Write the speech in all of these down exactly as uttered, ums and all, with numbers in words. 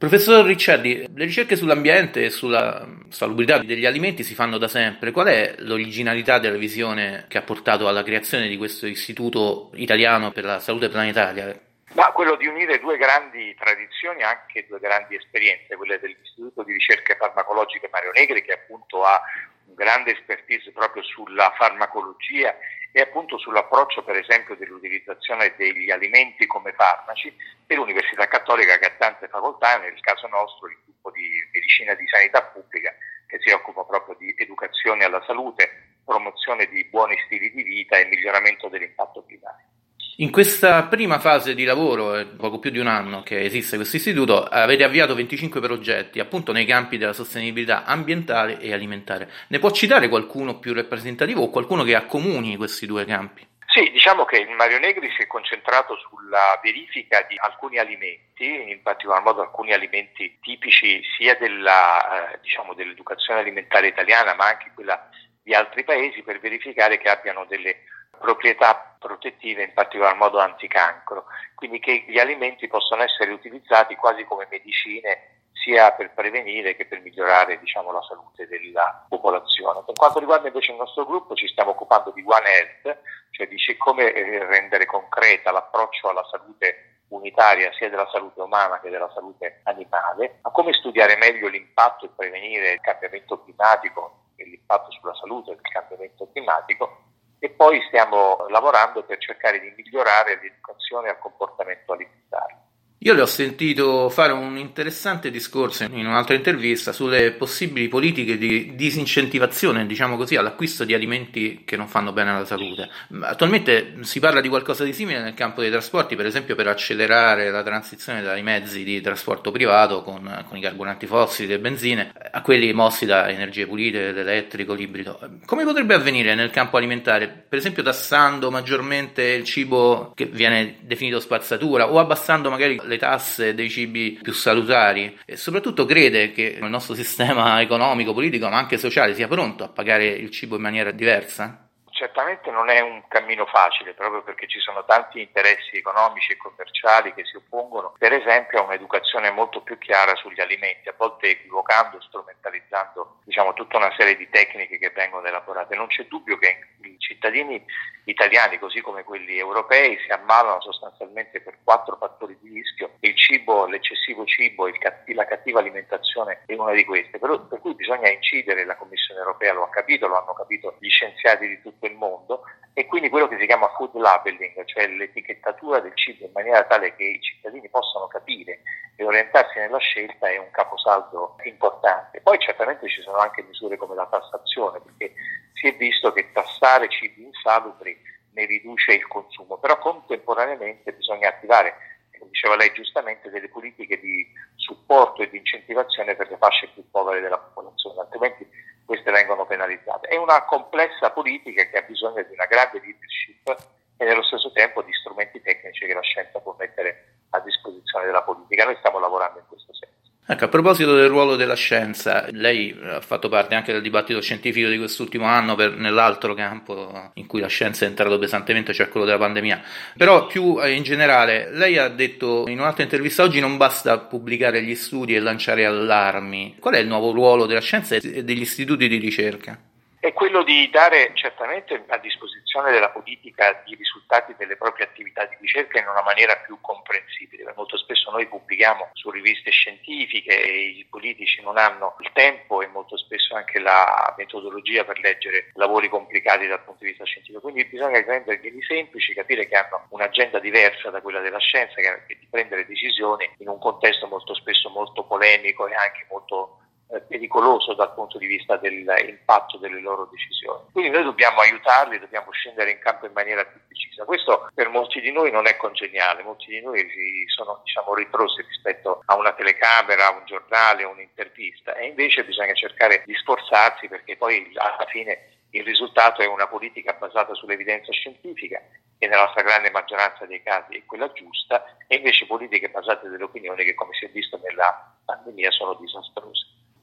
Professor Ricciardi, le ricerche sull'ambiente e sulla salubrità degli alimenti si fanno da sempre. Qual è l'originalità della visione che ha portato alla creazione di questo Istituto Italiano per la Salute Planetaria? Ma quello di unire due grandi tradizioni, anche due grandi esperienze, quelle dell'Istituto di Ricerche Farmacologiche Mario Negri, che appunto ha un grande expertise proprio sulla farmacologia e appunto sull'approccio per esempio dell'utilizzazione degli alimenti come farmaci, e l'Università Cattolica che ha tante facoltà, nel caso nostro il gruppo di medicina di sanità pubblica che si occupa proprio di educazione alla salute, promozione di buoni stili di vita e miglioramento dell'impatto climatico. In questa prima fase di lavoro, poco più di un anno che esiste questo istituto, avete avviato venticinque progetti appunto nei campi della sostenibilità ambientale e alimentare. Ne può citare qualcuno più rappresentativo o qualcuno che accomuni questi due campi? Sì, diciamo che il Mario Negri si è concentrato sulla verifica di alcuni alimenti, in particolar modo alcuni alimenti tipici sia della, eh, diciamo, dell'educazione alimentare italiana ma anche quella di altri paesi, per verificare che abbiano delle proprietà protettive, in particolar modo anticancro, quindi che gli alimenti possono essere utilizzati quasi come medicine sia per prevenire che per migliorare, diciamo, la salute della popolazione. Per quanto riguarda invece il nostro gruppo, ci stiamo occupando di One Health, cioè di come rendere concreta l'approccio alla salute unitaria sia della salute umana che della salute animale, a come studiare meglio l'impatto e prevenire il cambiamento climatico e l'impatto sulla salute del cambiamento climatico. E poi stiamo lavorando per cercare di migliorare l'educazione al comportamento alimentare. Io le ho sentito fare un interessante discorso in un'altra intervista sulle possibili politiche di disincentivazione, diciamo così, all'acquisto di alimenti che non fanno bene alla salute. Attualmente si parla di qualcosa di simile nel campo dei trasporti, per esempio per accelerare la transizione dai mezzi di trasporto privato con, con i carburanti fossili, le benzine, a quelli mossi da energie pulite, l'elettrico, l'ibrido. Come potrebbe avvenire nel campo alimentare? Per esempio tassando maggiormente il cibo che viene definito spazzatura o abbassando magari le tasse dei cibi più salutari, e soprattutto crede che il nostro sistema economico, politico ma anche sociale sia pronto a pagare il cibo in maniera diversa? Certamente non è un cammino facile, proprio perché ci sono tanti interessi economici e commerciali che si oppongono, per esempio, a un'educazione molto più chiara sugli alimenti, a volte equivocando, strumentalizzando, diciamo, tutta una serie di tecniche che vengono elaborate. Non c'è dubbio che i cittadini italiani, così come quelli europei, si ammalano sostanzialmente per quattro fattori di rischio. Il cibo, l'eccessivo cibo, il catti- la cattiva alimentazione è una di queste, per, per cui bisogna incidere. La Commissione europea lo ha capito, lo hanno capito gli scienziati di tutto il mondo, e quindi quello che si chiama food labeling, cioè l'etichettatura del cibo in maniera tale che i cittadini possano capire e orientarsi nella scelta, è un caposaldo importante. Poi certamente ci sono anche misure come la tassazione, perché si è visto che tassare cibi insalubri ne riduce il consumo, però contemporaneamente bisogna attivare, come diceva lei giustamente, delle politiche di supporto e di incentivazione per le fasce più povere della popolazione, altrimenti queste vengono penalizzate. È una complessa politica che ha bisogno di una grande leadership e nello stesso tempo di strumenti tecnici che la scienza può mettere a disposizione della politica. Noi stiamo lavorando in questo senso. Ecco, a proposito del ruolo della scienza, lei ha fatto parte anche del dibattito scientifico di quest'ultimo anno per, nell'altro campo in cui la scienza è entrato pesantemente, cioè quello della pandemia. Però più in generale, lei ha detto in un'altra intervista oggi: non basta pubblicare gli studi e lanciare allarmi. Qual è il nuovo ruolo della scienza e degli istituti di ricerca? È quello di dare certamente a disposizione della politica i risultati delle proprie attività di ricerca in una maniera più comprensibile. Molto spesso noi pubblichiamo su riviste scientifiche e i politici non hanno il tempo e molto spesso anche la metodologia per leggere lavori complicati dal punto di vista scientifico. Quindi bisogna renderli semplici, capire che hanno un'agenda diversa da quella della scienza, che è di prendere decisioni in un contesto molto spesso molto polemico e anche molto pericoloso dal punto di vista dell'impatto delle loro decisioni. Quindi noi dobbiamo aiutarli, dobbiamo scendere in campo in maniera più precisa. Questo per molti di noi non è congeniale, molti di noi sono, diciamo, ritrosi rispetto a una telecamera, a un giornale, a un'intervista, e invece bisogna cercare di sforzarsi, perché poi alla fine il risultato è una politica basata sull'evidenza scientifica, che nella stragrande maggioranza dei casi è quella giusta, e invece politiche basate sulle opinioni che, come si è visto nella pandemia, sono disastrose.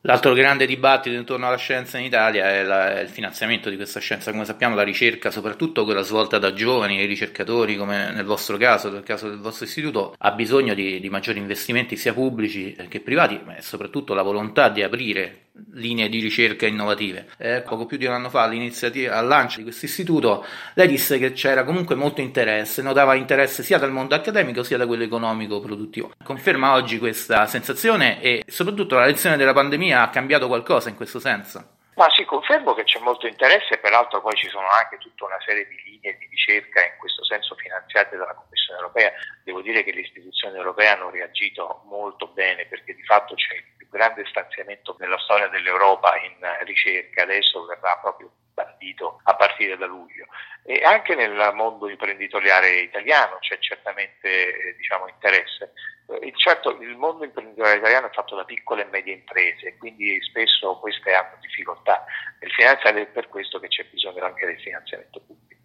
L'altro grande dibattito intorno alla scienza in Italia è, la, è il finanziamento di questa scienza. Come sappiamo, la ricerca, soprattutto quella svolta da giovani ricercatori, come nel vostro caso, nel caso del vostro istituto, ha bisogno di, di maggiori investimenti sia pubblici che privati, ma soprattutto la volontà di aprire linee di ricerca innovative. Eh, poco più di un anno fa, all'iniziativa, al lancio di questo istituto, lei disse che c'era comunque molto interesse, notava interesse sia dal mondo accademico sia da quello economico produttivo. Conferma oggi questa sensazione e soprattutto la lezione della pandemia ha cambiato qualcosa in questo senso? Ma sì, confermo che c'è molto interesse, peraltro poi ci sono anche tutta una serie di linee di ricerca in questo senso finanziate dalla Commissione europea. Devo dire che le istituzioni europee hanno reagito molto bene, perché di fatto c'è il più grande stanziamento nella storia dell'Europa in ricerca, adesso verrà proprio bandito a partire da luglio. E anche nel mondo imprenditoriale italiano c'è certamente eh, diciamo interesse. Eh, certo, il mondo imprenditoriale italiano è fatto da piccole e medie imprese, quindi spesso queste hanno difficoltà nel finanziare, ed è per questo che c'è bisogno anche del finanziamento pubblico.